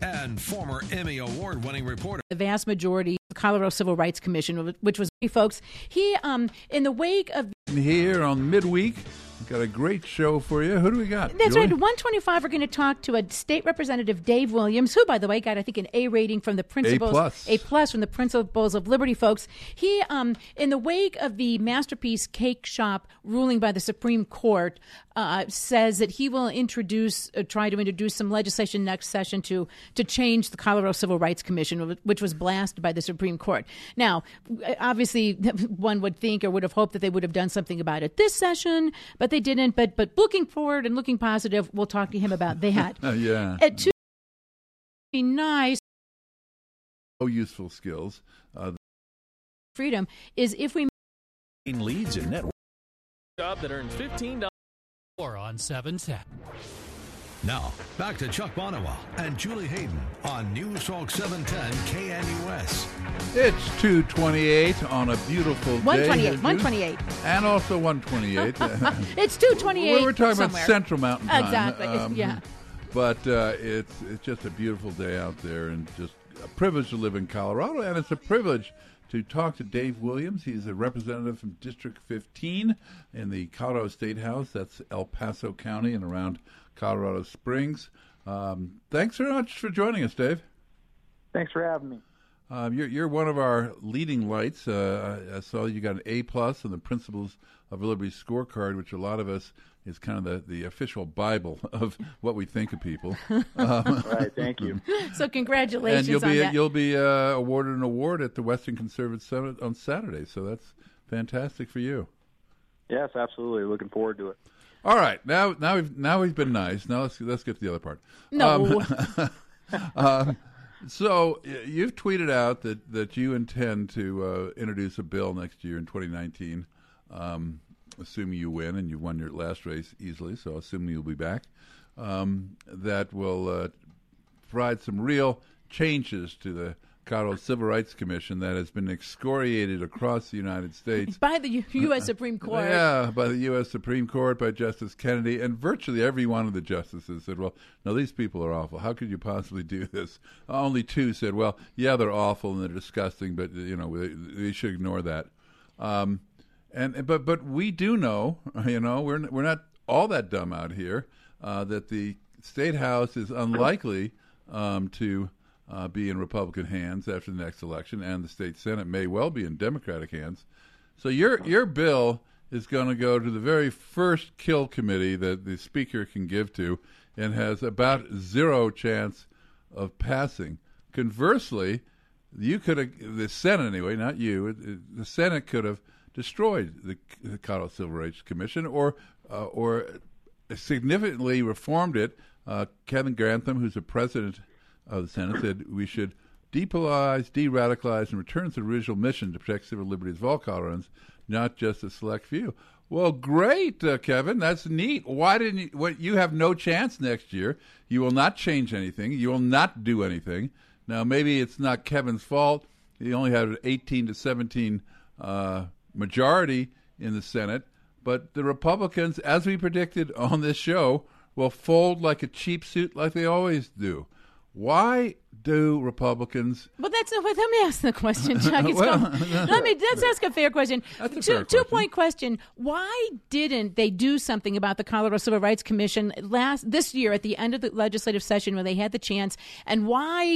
and former Emmy Award-winning reporter. The vast majority of the Colorado Civil Rights Commission, which was, folks, he, in the wake of... Here on Midweek, we've got a great show for you. Who do we got, That's Julie? right. 125, we're going to talk to a state representative, Dave Williams, who, by the way, got, I think, an A rating from the principals. A plus from the Principles of Liberty folks. He, in the wake of the Masterpiece Cake Shop ruling by the Supreme Court, says that he will try to introduce some legislation next session to change the Colorado Civil Rights Commission, which was blasted by the Supreme Court. Now, obviously, one would think or would have hoped that they would have done something about it this session, but they didn't. But looking forward and looking positive, we'll talk to him about that. Yeah. At 2, be nice. Useful skills. Freedom is if we Leads in network. Job that earns $15 on 710. Now, back to Chuck Bonawell and Julie Hayden on News Talk 710 KNUS. It's 2:28 on a beautiful day. 128. And also 128. It's 2:28. We were talking somewhere. about Central Mountain Time. Exactly. Yeah. But it's just a beautiful day out there, and just a privilege to live in Colorado, and it's a privilege to talk to Dave Williams. He's a representative from District 15 in the Colorado State House. That's El Paso County and around Colorado Springs. Thanks very much for joining us, Dave. Thanks for having me. You're one of our leading lights. I saw you got an A+ in the Principles of Liberty scorecard, which a lot of us is kind of the official Bible of what we think of people. Right, thank you. So congratulations and on that. You'll be awarded an award at the Western Conservative Summit on Saturday, so that's fantastic for you. Yes, absolutely. Looking forward to it. All right, now we've been nice. Now let's get to the other part. No. So you've tweeted out that you intend to introduce a bill next year in 2019, assuming you win, and you won your last race easily, so assuming you'll be back, that will provide some real changes to the Colorado Civil Rights Commission that has been excoriated across the United States. By the U.S. Supreme Court. Yeah, by the U.S. Supreme Court, by Justice Kennedy, and virtually every one of the justices said, well, no, these people are awful. How could you possibly do this? Only 2 said, well, yeah, they're awful and they're disgusting, but, they should ignore that. But we do know, we're not all that dumb out here, that the State House is unlikely to be in Republican hands after the next election, and the state Senate may well be in Democratic hands. So your bill is going to go to the very first kill committee that the Speaker can give to, and has about 0 chance of passing. Conversely, the Senate anyway, not you, the Senate could have destroyed the Colorado Civil Rights Commission or significantly reformed it. Kevin Grantham, who's the president of the Senate, said we should depolitize, de-radicalize, and return to the original mission to protect civil liberties of all Coloradans, not just a select few. Well, great, Kevin. That's neat. Why didn't you? You have no chance next year. You will not change anything. You will not do anything. Now, maybe it's not Kevin's fault. He only had an 18 to 17 majority in the Senate, but the Republicans, as we predicted on this show, will fold like a cheap suit like they always do. Why do Republicans? Well, let me ask the question, Chuck. Let's ask a fair question. That's a fair question. 2-point question. Why didn't they do something about the Colorado Civil Rights Commission this year at the end of the legislative session when they had the chance? And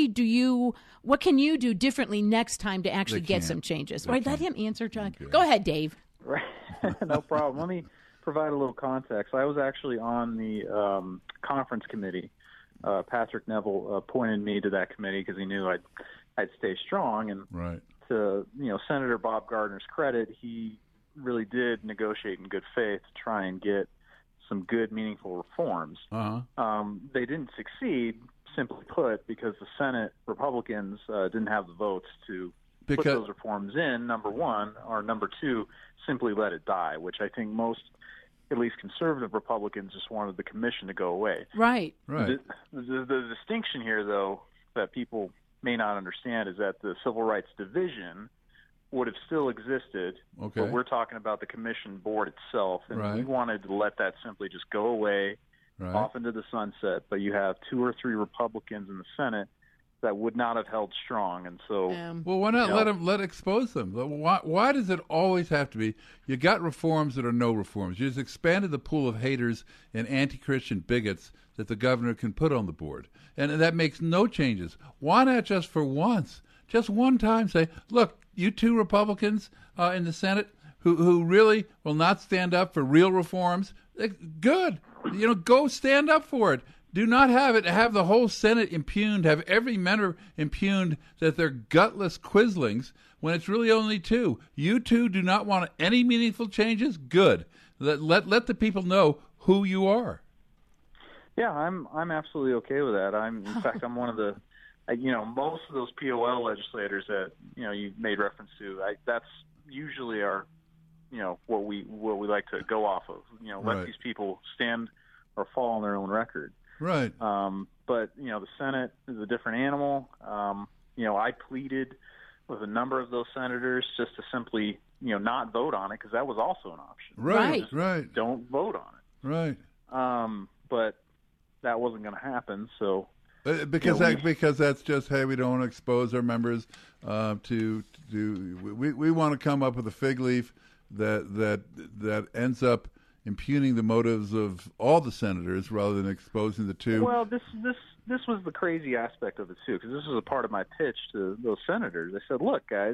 what can you do differently next time to actually get some changes? Right, let him answer, Chuck. Okay. Go ahead, Dave. Right. No problem. Let me provide a little context. I was actually on the conference committee. Patrick Neville appointed me to that committee because he knew I'd stay strong. And right. To Senator Bob Gardner's credit, he really did negotiate in good faith to try and get some good, meaningful reforms. Uh-huh. They didn't succeed, simply put, because the Senate Republicans didn't have the votes to put those reforms in, number one, or number two, simply let it die, which I think most, at least conservative Republicans, just wanted the commission to go away. Right. The distinction here, though, that people may not understand is that the Civil Rights Division would have still existed, okay, but we're talking about the commission board itself, and right. we wanted to let that simply just go away, right. off into the sunset. But you have 2 or 3 Republicans in the Senate that would not have held strong. And so, well, why not let expose them? Why does it always have to be? You got reforms that are no reforms. You just expanded the pool of haters and anti-Christian bigots that the governor can put on the board, and that makes no changes. Why not just for once, just one time, say, look, you two Republicans in the Senate who really will not stand up for real reforms, good. Go stand up for it. Do not have the whole Senate impugned, have every member impugned that they're gutless quislings when it's really only two. You two do not want any meaningful changes? Good. Let the people know who you are. Yeah, I'm absolutely okay with that. In fact, I'm one of the, most of those POL legislators that, you made reference to, that's usually our, what we like to go off of. Let these people stand or fall on their own record. Right. But, the Senate is a different animal. I pleaded with a number of those senators just to simply, not vote on it, because that was also an option. Right. Don't vote on it. Right. But that wasn't going to happen, so... Because that's just, hey, we don't want to expose our members we want to come up with a fig leaf that ends up impugning the motives of all the senators rather than exposing the two. Well, this was the crazy aspect of it too, because this was a part of my pitch to those senators. I said, look, guys,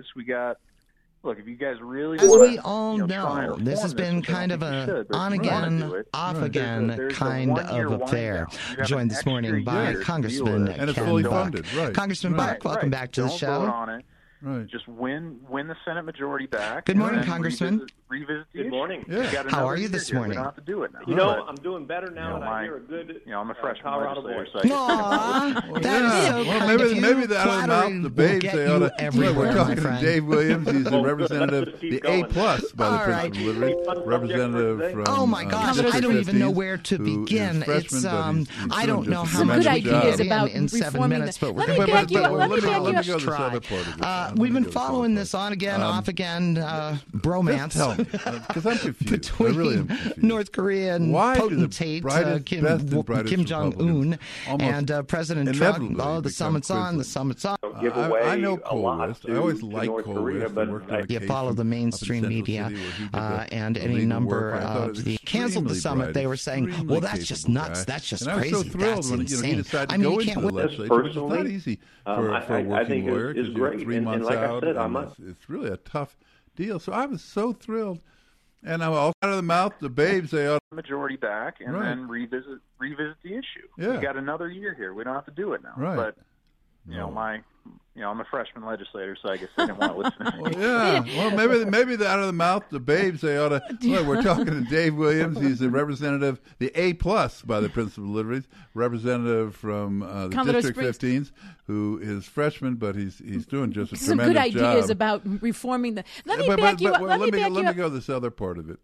if you guys really as want we all know, this has been kind of a on-again, off-again kind of affair. Joined this morning by Congressman Ken Buck. Congressman Buck, welcome back to the show. Vote on it. Right. Just win the Senate majority back. Good morning, Congressman. Revisit Good morning. Yeah. How are you this morning? We don't have to do it now. I'm doing better now, and I hear a good I'm a freshman Colorado legislator, boy. so that is so kind of you. Maybe the out of the mouth, the babes, they ought to. We're talking to Dave Williams. He's a representative, the A+ by the Princeton Liberty, representative from. Oh my gosh, I don't even know where to begin. It's I don't know how much we can get in 7 minutes, but we're going to try. We've been following this on again, off again bromance. Because I'm confused. Between really confused. North Korean potentate Kim Jong-un and President Trump. Oh, the summit's on. The summit's on. I know Cole West. I always liked Cole West. You follow the mainstream media and any number of the canceled the summit. They were saying, well, that's just nuts. That's just crazy. I was so thrilled when he decided to go into the legislature, which is not easy for a working lawyer because you're 3 months out. It's really a tough deal. So I was so thrilled. And I'm all out of the mouth, the babes, they ought to majority back and then revisit the issue. Yeah. We got another year here. We don't have to do it now. Right. But I'm a freshman legislator, so I guess they didn't want to listen to me. Well, maybe the out of the mouth, the babes, they ought to. Look, we're talking to Dave Williams. He's a representative, the A+ by the Princeton Liberties, representative from the District 15s, who is freshman, but he's doing just a some tremendous good job. ideas about reforming the. Let me back you up. Let me go this other part of it.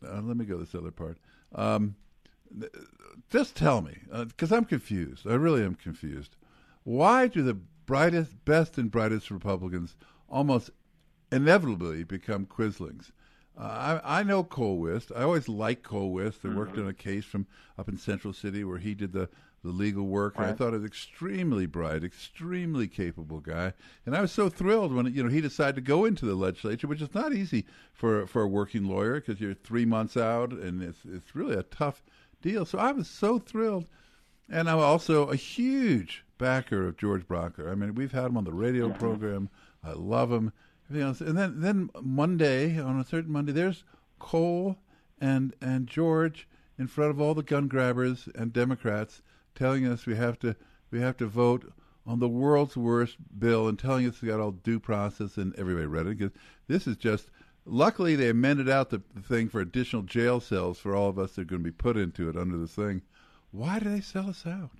Just tell me, because I'm confused. I really am confused. Why do the best and brightest Republicans almost inevitably become quislings? I know Cole Wist. I always liked Cole Wist. I worked on a case from up in Central City where he did the legal work. Right. I thought he was extremely bright, extremely capable guy. And I was so thrilled when he decided to go into the legislature, which is not easy for a working lawyer because you're 3 months out, and it's really a tough deal. So I was so thrilled. And I'm also a huge backer of George Bronker. I mean, we've had him on the radio program. I love him. And then Monday, on a certain Monday, there's Cole and George in front of all the gun grabbers and Democrats telling us we have to vote on the world's worst bill and telling us we got all due process, and everybody read it. Because this is just, luckily they amended out the thing for additional jail cells for all of us that are going to be put into it under this thing. Why do they sell us out?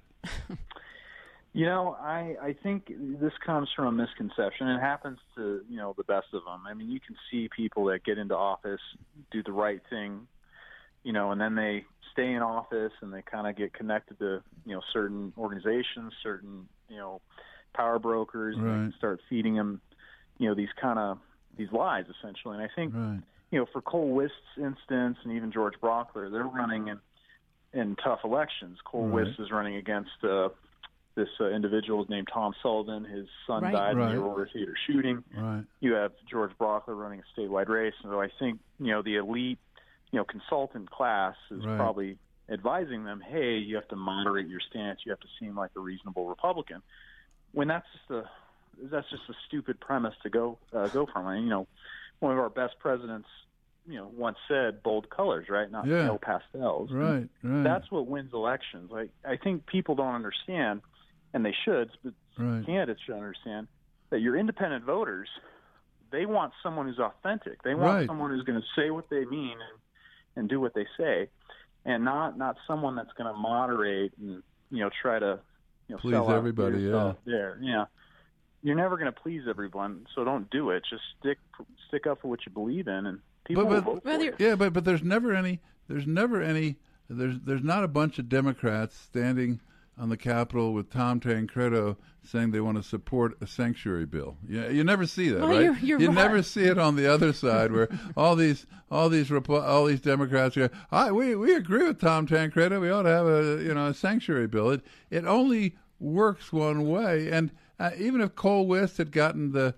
I think this comes from a misconception. It happens to, the best of them. I mean, you can see people that get into office, do the right thing, and then they stay in office and they kind of get connected to, certain organizations, certain, power brokers, and start feeding them, these lies, essentially. And I think, for Cole Wist's instance and even George Brockler, they're running in tough elections. Cole Wist is running against the this individual named Tom Sullivan. His son died in the Aurora Theater shooting. Right. You have George Brockler running a statewide race. So I think, the elite, consultant class is probably advising them, hey, you have to moderate your stance. You have to seem like a reasonable Republican. When that's just a stupid premise to go from. One of our best presidents, once said bold colors, right? Not pale pastels. Right. That's what wins elections. I think people don't understand, and they should, but candidates should understand, that your independent voters, they want someone who's authentic. They want someone who's going to say what they mean and do what they say, and not someone that's going to moderate and, try to, please everybody, there. Yeah. You're never going to please everyone, so don't do it. Just stick up for what you believe in, and people will vote for you. Yeah, but there's not a bunch of Democrats standing on the Capitol with Tom Tancredo saying they want to support a sanctuary bill. You never see that, right? You never see it on the other side where all these Democrats go, we agree with Tom Tancredo. We ought to have a sanctuary bill. It only works one way, and even if Cole Wist had gotten the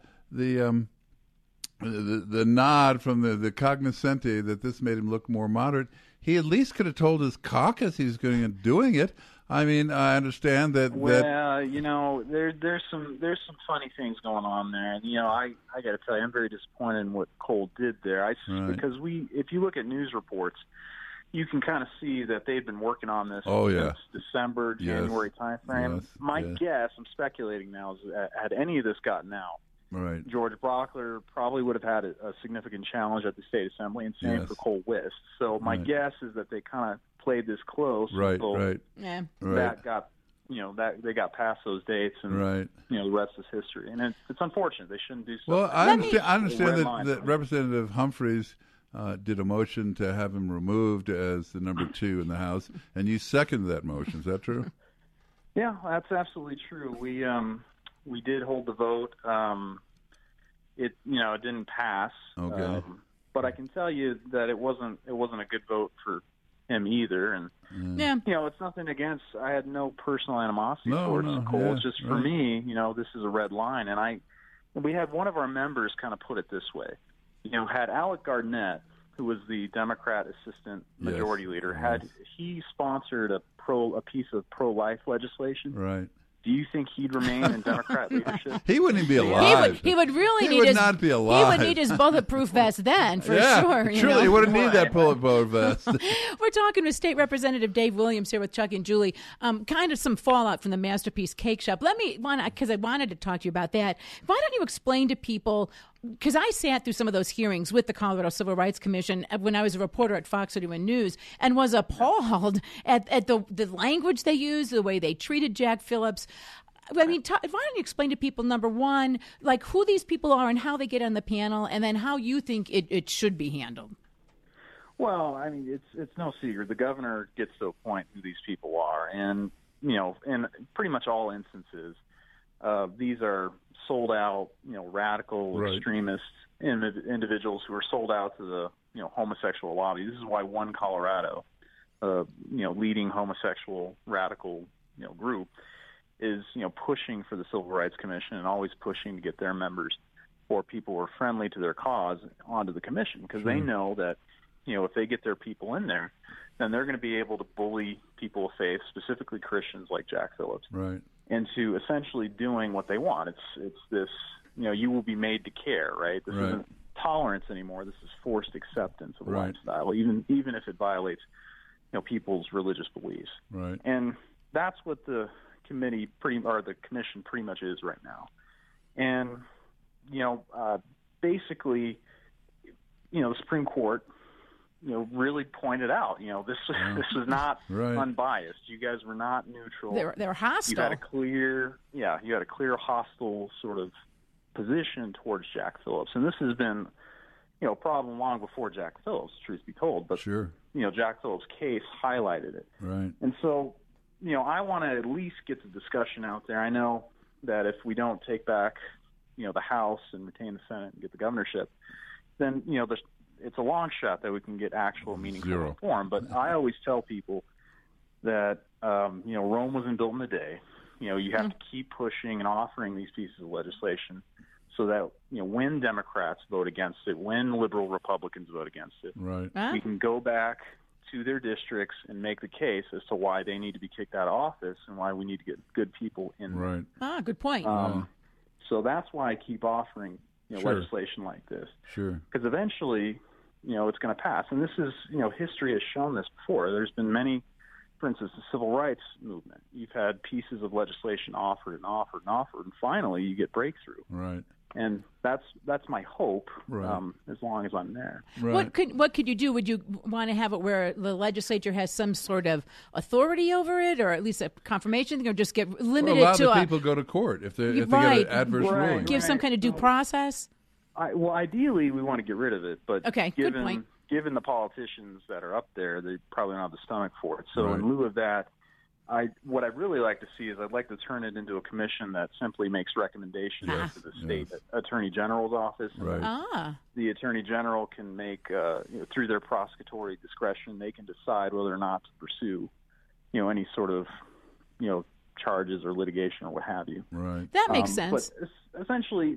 nod from the cognoscenti that this made him look more moderate, he at least could have told his caucus he was going and doing it. I mean, I understand that. Well, there's some funny things going on there, and I got to tell you, I'm very disappointed in what Cole did there. Because if you look at news reports, you can kind of see that they've been working on this since December, January timeframe. Yes. My guess, I'm speculating now, is had any of this gotten out, George Brockler probably would have had a significant challenge at the state assembly, and same for Cole Wist. So my guess is that they kind of played this close. That got, that they got past those dates, and the rest is history. And it's unfortunate. They shouldn't do so. Well, I understand that Representative Humphreys did a motion to have him removed as the number 2 in the House, and you seconded that motion. Is that true? Yeah, that's absolutely true. We did hold the vote. It didn't pass. Okay. But I can tell you that it wasn't a good vote for him either. And it's nothing against. I had no personal animosity towards Cole. Yeah, it's just for me, this is a red line. And we had one of our members kind of put it this way. Had Alec Garnett, who was the Democrat assistant majority leader, had he sponsored a piece of pro-life legislation, do you think he'd remain in Democrat leadership? He wouldn't be alive. He would really he need would his, not be alive. He would need his bulletproof vest then, for sure. Truly, he wouldn't need that bulletproof vest. We're talking with State Representative Dave Williams here with Chuck and Julie. Kind of some fallout from the Masterpiece Cake Shop. Because I wanted to talk to you about that. Why don't you explain to people, because I sat through some of those hearings with the Colorado Civil Rights Commission when I was a reporter at Fox 31 News, and was appalled at the language they used, the way they treated Jack Phillips. I mean, why don't you explain to people, number one, like who these people are and how they get on the panel, and then how you think it should be handled? Well, I mean, it's no secret. The governor gets to appoint who these people are, and in pretty much all instances, these are sold out, radical extremist individuals who are sold out to the homosexual lobby. This is why One Colorado, leading homosexual radical group, is pushing for the Civil Rights Commission and always pushing to get their members or people who are friendly to their cause onto the commission, because they know that if they get their people in there, then they're going to be able to bully people of faith, specifically Christians like Jack Phillips, into essentially doing what they want. It's this, you will be made to care, right? This isn't tolerance anymore. This is forced acceptance of a lifestyle, even if it violates people's religious beliefs. And that's what the commission pretty much is right now. And basically, the Supreme Court really pointed out, this was not unbiased. You guys were not neutral. They're hostile. You had a clear hostile sort of position towards Jack Phillips, and this has been a problem long before Jack Phillips, truth be told. But Jack Phillips' case highlighted it. And so I want to at least get the discussion out there. I know that if we don't take back the House and retain the Senate and get the governorship, then it's a long shot that we can get actual meaningful reform. But I always tell people that Rome wasn't built in a day. You have to keep pushing and offering these pieces of legislation so that, when Democrats vote against it, when liberal Republicans vote against it, right. we can go back to their districts and make the case as to why they need to be kicked out of office and why we need to get good people in there. Right. Good point. So that's why I keep offering sure. legislation like this. Sure. Because eventually, it's going to pass. And this is, history has shown this before. There's been many, for instance, the civil rights movement. You've had pieces of legislation offered and offered and offered, and finally you get breakthrough. Right. And that's my hope, right. As long as I'm there. Right. What could you do? Would you want to have it where the legislature has some sort of authority over it, or at least a confirmation, or just get limited allow to the people go to court if they get an adverse ruling? Give some kind of due process. Ideally, we want to get rid of it, but good point. Given the politicians that are up there, they probably don't have the stomach for it. So in lieu of that, what I'd really like to see is I'd like to turn it into a commission that simply makes recommendations to the state attorney general's office. Right. The attorney general can make, through their prosecutory discretion, they can decide whether or not to pursue, any sort of, charges or litigation or what have you. Right. That makes sense. But essentially,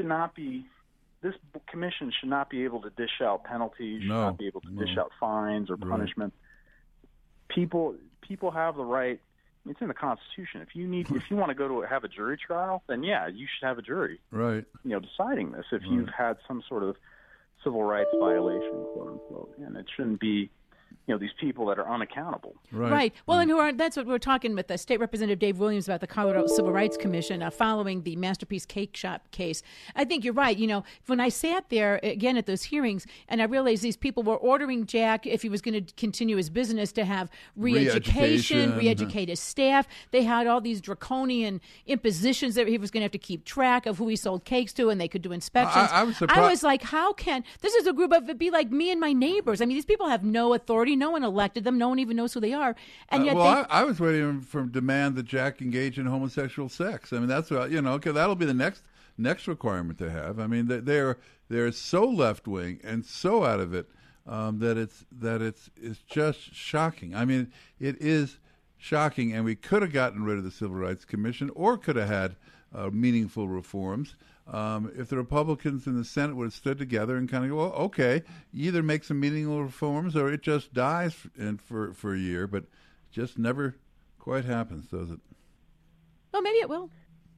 this commission should not be able to dish out penalties, should not be able to dish out fines or punishment. People have the right. It's in the Constitution. If you want to go to have a jury trial, then you should have a jury. Right. Deciding this if you've had some sort of civil rights violation, quote unquote, and it shouldn't be. These people that are unaccountable. Right. Well, and that's what we're talking with State Representative Dave Williams about the Colorado Civil Rights Commission following the Masterpiece Cake Shop case. I think you're right. When I sat there again at those hearings and I realized these people were ordering Jack, if he was going to continue his business, to have re-educate his staff. They had all these draconian impositions that he was going to have to keep track of who he sold cakes to, and they could do inspections. I was surprised. I was like, how can this is a group of, it'd be like me and my neighbors. I mean, these people have no authority. No one elected them. No one even knows who they are. And yet, I was waiting for demand that Jack engage in homosexual sex. I mean, that's what that'll be the next requirement to have. I mean, they're so left wing and so out of it that it's just shocking. I mean, it is shocking, and we could have gotten rid of the Civil Rights Commission or could have had meaningful reforms. If the Republicans in the Senate would have stood together and kind of go, well, okay, either make some meaningful reforms or it just dies for a year, but just never quite happens, does it? Well, maybe it will.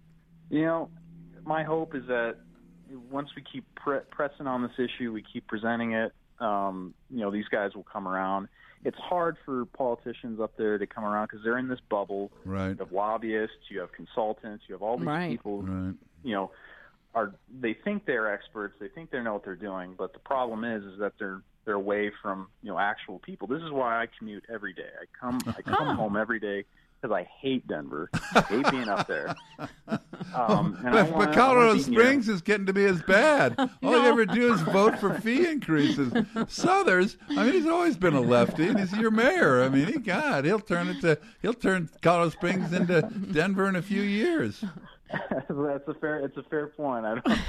My hope is that once we keep pressing on this issue, we keep presenting it, these guys will come around. It's hard for politicians up there to come around because they're in this bubble. Right. You have lobbyists, you have consultants, you have all these people, they think they're experts, they think they know what they're doing, but the problem is that they're away from actual people. This is why I commute every day. I come home every day because I hate Denver. I hate being up there. But Colorado Springs is getting to be as bad. All you ever do is vote for fee increases. Southers, I mean, he's always been a lefty, and he's your mayor. I mean, he'll turn Colorado Springs into Denver in a few years. It's a fair point.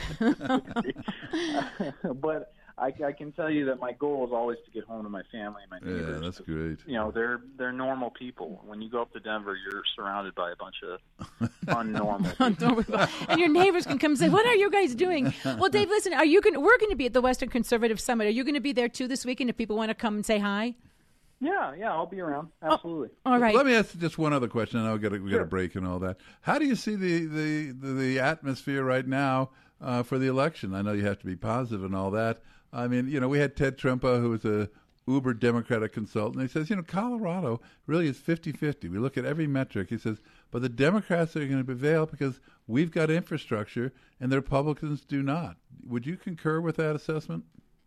But I can tell you that my goal is always to get home to my family and my neighbors. Yeah, that's great. They're normal people. When you go up to Denver, you're surrounded by a bunch of unnormal people. And your neighbors can come and say, "What are you guys doing?" Well, Dave, listen, we're going to be at the Western Conservative Summit. Are you going to be there too this weekend if people want to come and say hi? Yeah, I'll be around. Absolutely. All right. Let me ask just one other question. I know we got a break and all that. How do you see the atmosphere right now for the election? I know you have to be positive and all that. I mean, we had Ted Trempa, who was a uber Democratic consultant. He says, Colorado really is 50-50. We look at every metric. He says, but the Democrats are going to prevail because we've got infrastructure and the Republicans do not. Would you concur with that assessment?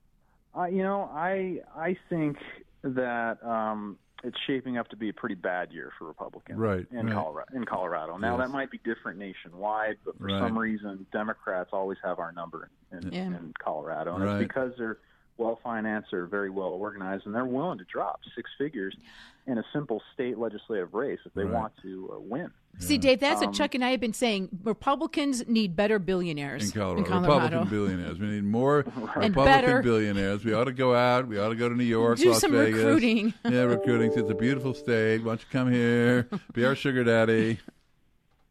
I think that it's shaping up to be a pretty bad year for Republicans in Colorado. Now, that might be different nationwide, but for some reason, Democrats always have our number in Colorado. And it's because they're well-financed, they're very well-organized, and they're willing to drop six figures in a simple state legislative race if they want to win. See, Dave, that's what Chuck and I have been saying. Republicans need better billionaires in Colorado. Republican billionaires. We need more Republican billionaires. We ought to go out. We ought to go to New York, do Las some Vegas. Recruiting. Yeah, recruiting. It's a beautiful state. Why don't you come here, be our sugar daddy?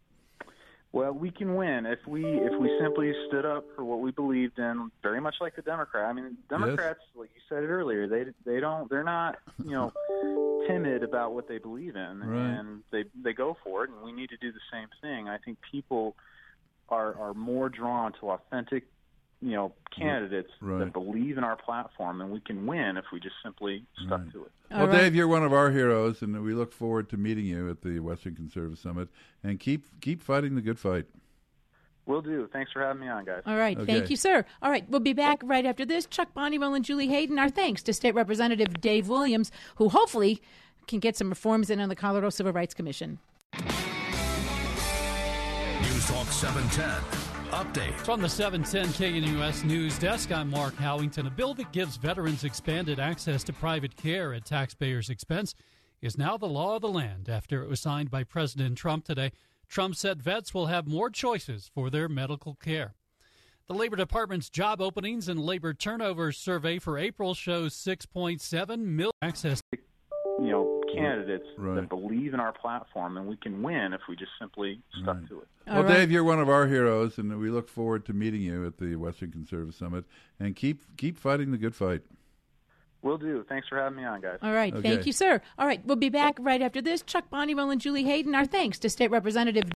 Well, we can win if we simply stood up for what we believed in, very much like the Democrats. I mean, Democrats, like you said it earlier, they're not timid about what they believe in, right. and they go for it. And we need to do the same thing. I think people are more drawn to authentic, candidates right. that believe in our platform, and we can win if we just simply stuck right. to it. Well, right. Dave, you're one of our heroes, and we look forward to meeting you at the Western Conservative Summit. And keep fighting the good fight. Will do. Thanks for having me on, guys. All right. Okay. Thank you, sir. All right. We'll be back right after this. Chuck Bonniwell and Julie Hayden. Our thanks to State Representative Dave Williams, who hopefully can get some reforms in on the Colorado Civil Rights Commission. News Talk 710. Update. From the 710 KNUS News Desk, I'm Mark Howington. A bill that gives veterans expanded access to private care at taxpayers' expense is now the law of the land after it was signed by President Trump today. Trump said vets will have more choices for their medical care. The Labor Department's job openings and labor turnover survey for April shows 6.7 million access. Candidates right. that believe in our platform, and we can win if we just simply stuck right. to it. Well, right. Dave, you're one of our heroes, and we look forward to meeting you at the Western Conservative Summit. And keep fighting the good fight. Will do. Thanks for having me on, guys. All right. Okay. Thank you, sir. All right. We'll be back right after this. Chuck Bonniwell and Julie Hayden. Our thanks to State Representative